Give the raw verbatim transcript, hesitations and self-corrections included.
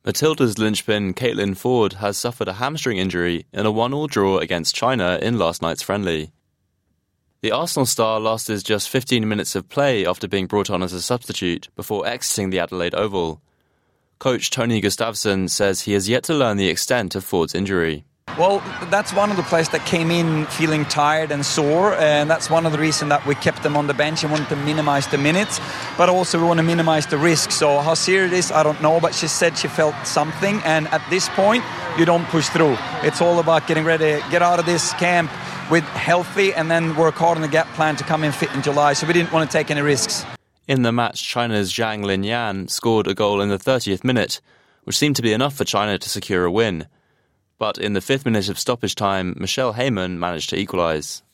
Matilda's linchpin Caitlin Ford has suffered a hamstring injury in a one all draw against China in last night's friendly. The Arsenal star lasted just fifteen minutes of play after being brought on as a substitute before exiting the Adelaide Oval. Coach Tony Gustafsson says he has yet to learn the extent of Ford's injury. Well, that's one of the players that came in feeling tired and sore, and that's one of the reasons that we kept them on the bench and wanted to minimize the minutes, but also we want to minimize the risk. So how serious it is, I don't know, but she said she felt something, and at this point, you don't push through. It's all about getting ready, get out of this camp with healthy, and then work hard on the gap plan to come in fit in July, so we didn't want to take any risks. In the match, China's Zhang Linyan scored a goal in the thirtieth minute, which seemed to be enough for China to secure a win. But in the fifth minute of stoppage time, Michelle Heyman managed to equalise.